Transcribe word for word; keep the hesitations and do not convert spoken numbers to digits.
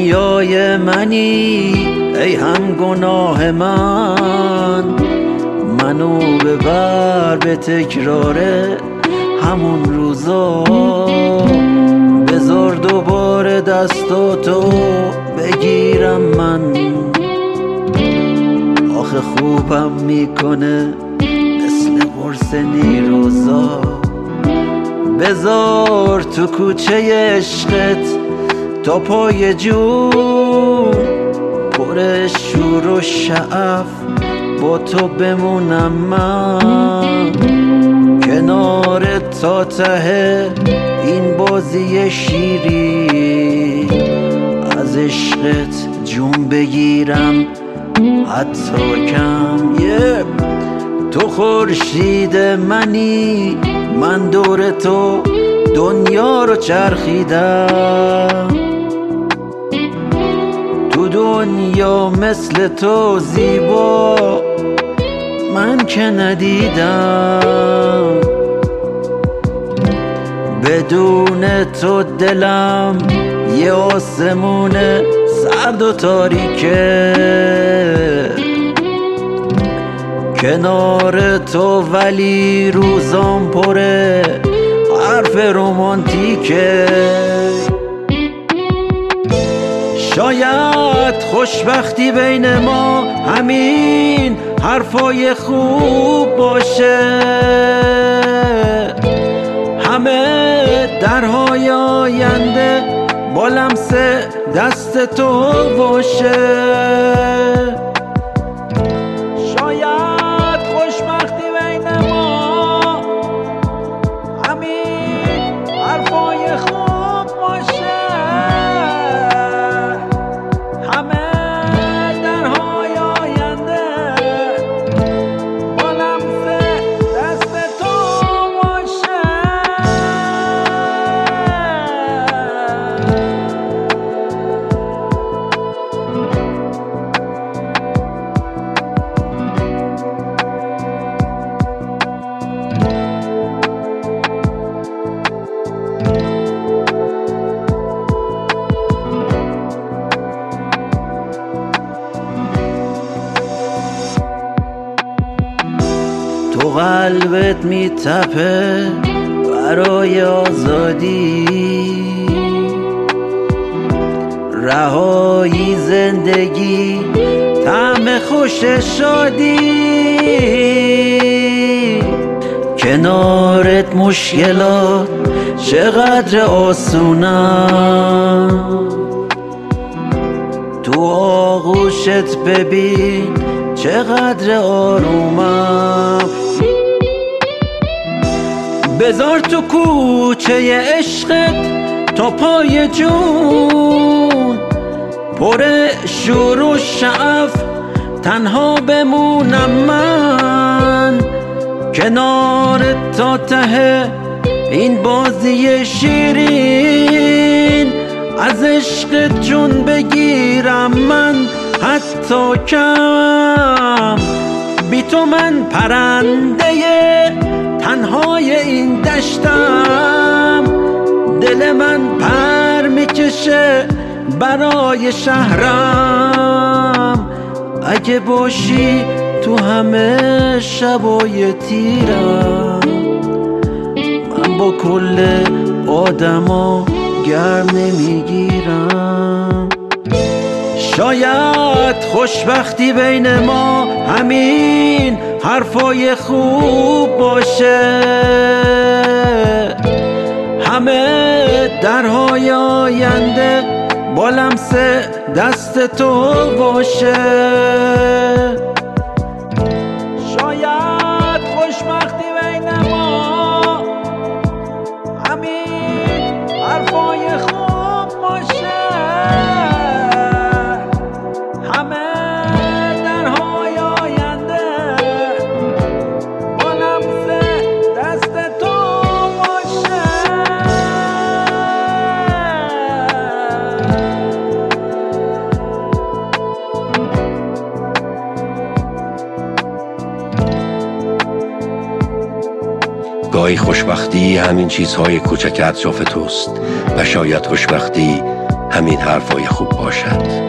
دنیای منی ای هم گناه من، منو ببر به تکرار همون روزا، بذار دوباره دستاتو بگیرم من. آخه خوبم میکنه مثل قرص نیروزا، بذار تو کوچه عشقت تا پای جون پر شور و شعف با تو بمونم من، کنارت تا ته این بازی شیری، از عشقت جون بگیرم حتی کم. yeah. تو خورشید منی، من دور تو دنیا رو چرخیدم، تو دنیا مثل تو زیبا من که ندیدم، بدون تو دلم یه آسمون سرد و تاریکه، کنار تو ولی روزام پره حرف رومانتیکه. شاید خوشبختی بین ما همین حرفای خوب باشه، همه درهای آینده با لمس دست تو باشه. شاید خوشبختی بین ما همین حرفای خوب باشه، همه درهای آینده با لمس دست تو باشه. تو قلبت میتپه برای آزادی، رهایی زندگی طعم خوش شادی، کنارت مشکلات چقدر آسونم، تو آغوشت ببین چقدر آرومم، بذار تو کوچه عشقت تا پای جون پر شور و شعف تنها بمونم من، کنارت تا ته این بازی شیرین، از عشقت جون بگیرم من حتی کم. بی تو من پرنده تنهای این دشتم، دل من پر میکشه برای شهرم، اگه باشی تو همه شبای تیرم، من با کل آدما گرم نمیگیرم. شاید خوشبختی بین ما همین حرفای خوب باشه، همه درهای آینده با لمس دست تو باشه. شاید خوشبختی بین ما همین حرفای خوب باشه، همه درهای آینده با لمس دست تو باشه. گاهی خوشبختی همین چیزهای کوچک اطراف توست و شاید خوشبختی همین حرفای خوب باشد.